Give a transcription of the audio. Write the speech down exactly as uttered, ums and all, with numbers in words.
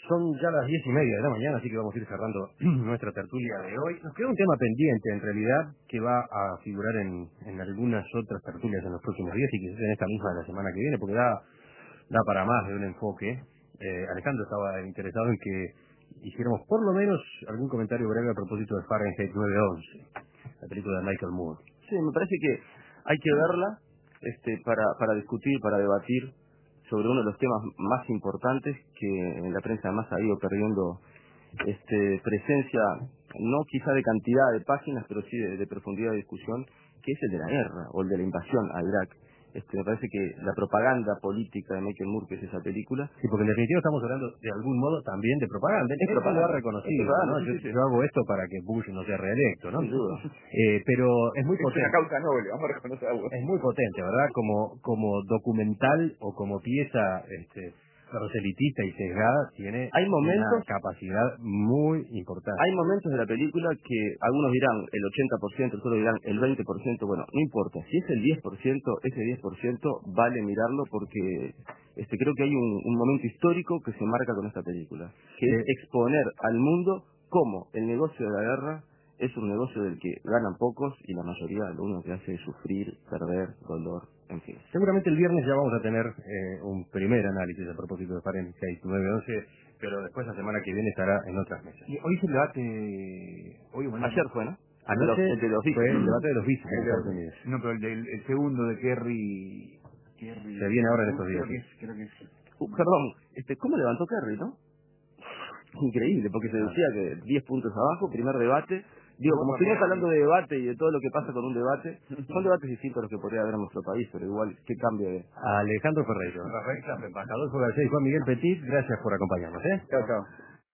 Son ya las diez y media de la mañana, así que vamos a ir cerrando nuestra tertulia de hoy. Nos queda un tema pendiente, en realidad, que va a figurar en, en algunas otras tertulias en los próximos días y quizás en esta misma de la semana que viene, porque da, da para más de un enfoque. Eh, Alejandro estaba interesado en que hiciéramos por lo menos algún comentario breve a propósito de Fahrenheit nueve once, la película de Michael Moore. Sí, me parece que hay que verla este, para, para discutir, para debatir sobre uno de los temas más importantes que en la prensa además ha ido perdiendo este, presencia, no quizá de cantidad de páginas, pero sí de, de profundidad de discusión, que es el de la guerra o el de la invasión a Irak. Este, me parece que la propaganda política de Michael Moore, que es esa película... Sí, porque en definitiva estamos hablando de algún modo también de propaganda. Es Él propaganda, lo ha reconocido, es propaganda, ¿no? sí, Yo, sí, sí. yo hago esto para que Bush no sea reelecto, ¿no? Sin duda. Eh, pero es muy Es potente. una causa noble, vamos a reconocerlo. Es muy potente, ¿verdad? Como como documental o como pieza este, proselitista y sesgada, tiene Hay momentos, una capacidad muy importante. hay momentos de la película que algunos dirán el ochenta por ciento, otros dirán el veinte por ciento, bueno, no importa, si es el diez por ciento, ese diez por ciento vale mirarlo porque este creo que hay un, un momento histórico que se marca con esta película, que es Eh, exponer al mundo cómo el negocio de la guerra es un negocio del que ganan pocos y la mayoría lo único que hace es sufrir, perder, dolor, en fin. Seguramente el viernes ya vamos a tener eh, un primer análisis a propósito de Fahrenheit nueve once, pero después la semana que viene estará en otras mesas. Y hoy es el debate, hoy o mañana. Ayer fue, ¿no? Anoche El de los fue el vices. debate de los vices en El Estados de- Unidos. no, pero el, del- el segundo de Kerry... Kerry Se viene ahora en estos días. Creo que Sí. es, creo que es. Uh, perdón, este, ¿cómo levantó Kerry, no? Increíble, porque se decía que diez puntos abajo, primer debate. Digo, como estuvimos hablando de debate y de todo lo que pasa con un debate, son debates distintos a los que podría haber en nuestro país, pero igual, ¿qué cambio de...? Alejandro Ferreiro, Rafael Clapper, Adolfo García y Juan Miguel Petit, gracias por acompañarnos, ¿eh? Chao, chao.